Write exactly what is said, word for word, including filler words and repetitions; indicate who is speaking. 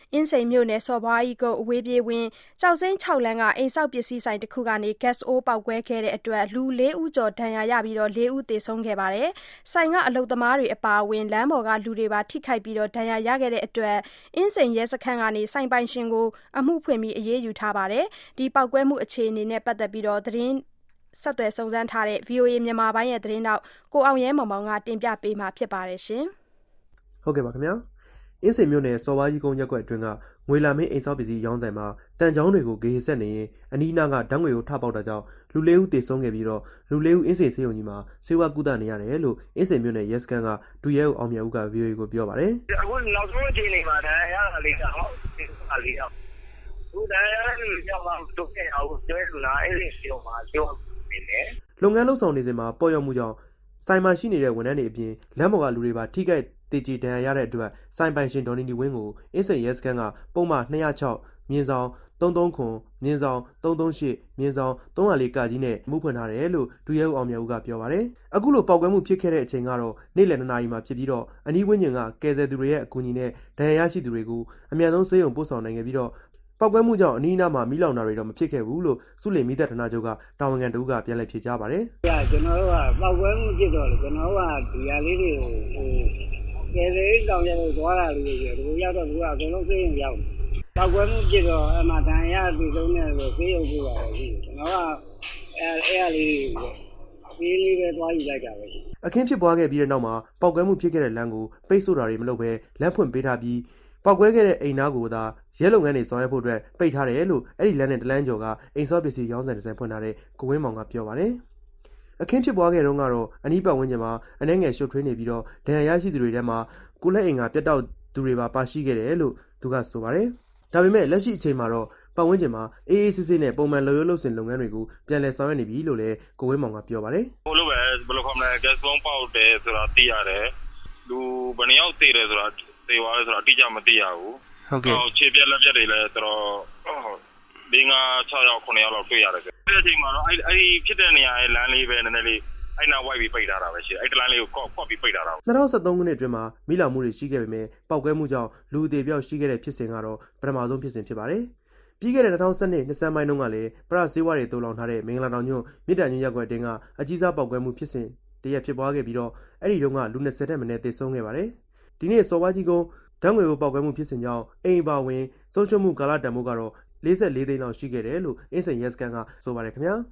Speaker 1: အင်းစိန်မြို့နယ်စော်ဘွားကြီးကုန်းအဝေးပြေးဝင်းကျောက်စိမ်းခြောက်လမ်းကအိမ်ဆောက်ပစ္စည်းဆိုင်တစ်ခုကနေ gas အိုးပေါက်ကွဲခဲ့တဲ့အတွက်လူလေးဦးကျော်ဒဏ်ရာရပြီးလေးဦးသေဆုံးခဲ့ပါတယ်။ဆိုင်ကအလုပ်သမားတွေအပါအဝင်လမ်းပေါ်ကလူတွေပါထိခိုက်ပြီးဒဏ်ရာရခဲ့တဲ့အတွက်အင်းစိန်ရဲစခန်းကနေဆိုင်ပိုင်ရှင်ကိုအမှုဖွင့်ပြီးအရေးယူထားပါတယ်။ဒီပေါက်ကွဲမှုအခြေအနေနဲ့ပတ်သက်ပြီးသတင်းဆက်သွယ်စုံစမ်းထားတဲ့ ဗွီအိုအေမြန်မာပိုင်းရဲ့သတင်းတောက်ကိုအောင်ရဲမောင်မောင်ကတင်ပြပေးမှာဖြစ်ပါတယ်ရှင်
Speaker 2: ။ဟုတ်ကဲ့ပါခင်ဗျာ။အင်းစိန်မြို့နယ်စော်ဘွားကြီးကုန်းရပ်ကွက်အတွင်းကငွေလာမင်းအိမ်ဆောက်ပစ္စည်းရောင်းဆိုင်မှာတန်ချောင်းတွေကိုဂေဟဆက်နေရင်အနီးနားကဓာတ်ငွေကိုထပေါက်တာကြောင့်လူလေးဦးသေဆုံးခဲ့ပြီးတော့လူလေးဦးအင်းစိန်ဆေးရုံကြီးမှာဆေးဝါးကုသနေရတယ်လို့အင်းစိန်မြို့နယ်ရဲစခန်းကဒူရဲဦးအောင်မြတ်ဦးက ဗွီအိုအေကိုပြောပါတယ်
Speaker 3: ။အခုနောက်ဆုံးအချိန်နေမှာတရားရတာလေးကဟုတ်ပါလေးတော့သူတရားရလို့ကြောက်အောင်တို့ခဲ့အောင်ကျွဲလူနာအဲ့ဒီစီအောင်မှာကျော်နေတယ်
Speaker 2: ။လုပ်ငန်းလုပ်ဆောင်နေစဉ်မှာပေါ်ရောက်မှုကြောင့်ဆိုင်မှာရှိနေတဲ့ဝန်ထမ်းတွေအပြင်လမ်းပေါ်ကလူတွေပါထိခိုက်တေချီဒဏ်ရာရတဲ့အတွက်ဆိုင်ပိုင်ရှင်ဒေါ်နီနီဝင်းကိုအင်းစိန်ရဲစခန်းကပုံမှန်၂၀၆မြင်းဆောင်၃၃ခုမြင်းဆောင်၃၃၈မြင်းဆောင်၃၀၄ကကြီးနဲ့မှုဖွင့်ထားတယ်လို့ဒူရဲဦးအောင်မြတ်ဦးကပြောပါတယ်။အခုလိုပေါက်ကွဲမှုဖြစ်ခဲ့တဲ့အချိန်ကတော့နေ့လယ်၂နာရီမှာဖြစ်ပြီးတော့အနီးဝန်းကျင်ကကယ်ဆယ်သူတွေရဲ့အကူအညီနဲ့ဒဏ်ရာရရှိသူတွေကိုအမြန်ဆုံးဆေးရုံပို့ဆောင်နိုင်ခဲ့ပြီးတော့ပေါက်ကွဲမှုကြောင့်အနီးအနားမှာမီးလောင်တာတွေတော့မဖြစ်ခဲ့ဘူးလို့စုလင်မိသက်ဌာနချုပ်ကတာဝန်ခံတူကပြန်လည်ဖြေကြားပါတယ်
Speaker 3: ။ကျွန်တော်တို့ကပေါက်ကွဲမှုဖြစ်တော့လေကျွန်တော်တို့ကဒီဟာလေးတွေကိုဟိုကယ်ဆယ်ရေးတောင်ရလို့သွားတာလေးတွေဒီလိုရောက်တော့သူကအကုန်လုံးဆေးရုံရောက်ပေါက်ကွဲမှုဖြစ်တော့အမှတန်ရပြီဆုံးနေလို့ဆေးရုံပို့တာပဲကျွန်တော်ကအဲအဲလေးတွေဒီလေးပဲသွားယူလိုက်တာပဲ
Speaker 2: အခင်းဖြစ်ပွားခဲ့ပြီးတဲ့နောက်မှာပေါက်ကွဲမှုဖြစ်ခဲ့တဲ့လမ်းကိုပိတ်ဆို့တာတွေမလုပ်ဘဲလမ်းဖွင့်ပေးထားပြီးပေါက်ကွဲခဲ့တဲ့အိမ်သားကိုသာရဲလုပ်ငန်းတွေဆောင်ရွက်ဖို့အတွက်ပိတ်ထားတယ်လို့အဲ့ဒီလမ်းနဲ့တလမ်းကျော်ကအိမ်ဆော့ပစ္စည်းရောင်းဆိုင်ဒီဇိုင်းဖွင့်ထားတဲ့ကိုဝင်းမောင်ကပြောပါတယ်။အခင်းဖြစ်ပွားခဲ့တုန်းကတော့အနီးပတ်ဝန်းကျင်မှာအနှဲငယ်ရှုပ်ထွေးနေပြီးတော့ဒဏ်ရာရရှိသူတွေထဲမှာကိုလက်အိမ်ကပြတ်တောက်သူတွေပါပါရှိခဲ့တယ်လို့သူကဆိုပါတယ်။ဒါပေမဲ့လက်ရှိအချိန်မှာတော့ပတ်ဝန်းကျင်မှာအေးအေးဆေးဆေးနဲ့ပုံမှန်လုပ်ရလုပ်စင်လုပ်ငန်းတွေကိုပြန်လည်ဆောင်ရွက်နေပြီလို့လည်းကိုဝင်းမောင်ကပြောပါတယ်
Speaker 4: ။ဟိုလိုပဲဘယ်လိုခေါ်မလဲ gas bomb ပေါက်တယ်ဆိုတာသိရတယ်။လူဘယ်နှယောက်သေတယ်ဆိုတာသေသွားတယ်ဆိုတာအတိအကျမသိရဘူး
Speaker 2: ။ဟုတ်ကဲ့
Speaker 4: ခြေပြက်လက်ပြက်တွေလည်းတော်တော်၄၅၆ယောက်9ယောက်လောက်တွေ့ရတယ်။ဒီအချိန်မှာတော့အဲ့အဲ့ဒီဖြစ်တဲ့နေရာရဲ့လမ်းလေးပဲနည်းနည်းလေးအဲ့နာဝိုက်ပြီးပိတ်ထားတာပဲရှိတယ်။အဲ့ဒီလမ်းလေးကိုကော့ကော့ပြီးပိတ်ထားတာ
Speaker 2: ။၂၀၁၃ခုနှစ်အတွင်းမှာမိလောင်မှုတွေရှိခဲ့ပေမဲ့ပောက်ကွဲမှုကြောင့်လူအသေးပြောက်ရှိခဲ့တဲ့ဖြစ်စဉ်ကတော့ပထမဆုံးဖြစ်စဉ်ဖြစ်ပါတယ်။ပြီးခဲ့တဲ့၂၀၁၂နှစ်ဆန်းပိုင်းတုန်းကလည်းပရဆေးဝါးတွေတူလောင်ထားတဲ့မင်္ဂလာတောင်ညွန့်မြစ်တန်ညွန့်ရပ်ကွက်တင်းကအကြီးစားပောက်ကွဲမှုဖြစ်စဉ်တရက်ဖြစ်ပွားခဲ့ပြီးတော့အဲ့ဒီတုန်းကလူ၂၀တက်မနည်းသေဆုံးခဲ့ပါတယ်။ဒီနေ့စော်ဘွားကြီးကုန်းဓာတ်ငွေကိုပောက်ကွဲမှုဖြစ်စဉ်ကြောင့်အိမ်ပါဝင်ဆုံးရှုံးမှုကာလတန်ဖိုးကတော့၄၄သိန်းလောက်ရှိခဲ့တယ်လို့အင်းစိန်ရဲစခန်းကဆိုပါတယ်ခင်ဗျာ။